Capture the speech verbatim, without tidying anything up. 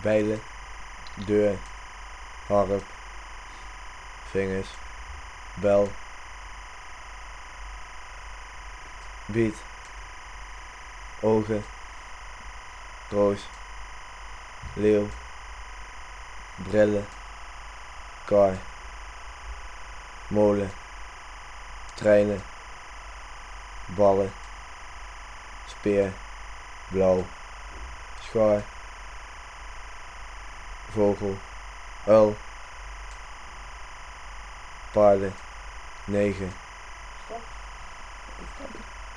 bijlen, deur, harp, vingers, bel, biet, ogen, roos, leeuw, brillen, kar, molen, treinen, ballen, speer, blauw, schaar, vogel, uil, paarden, negen,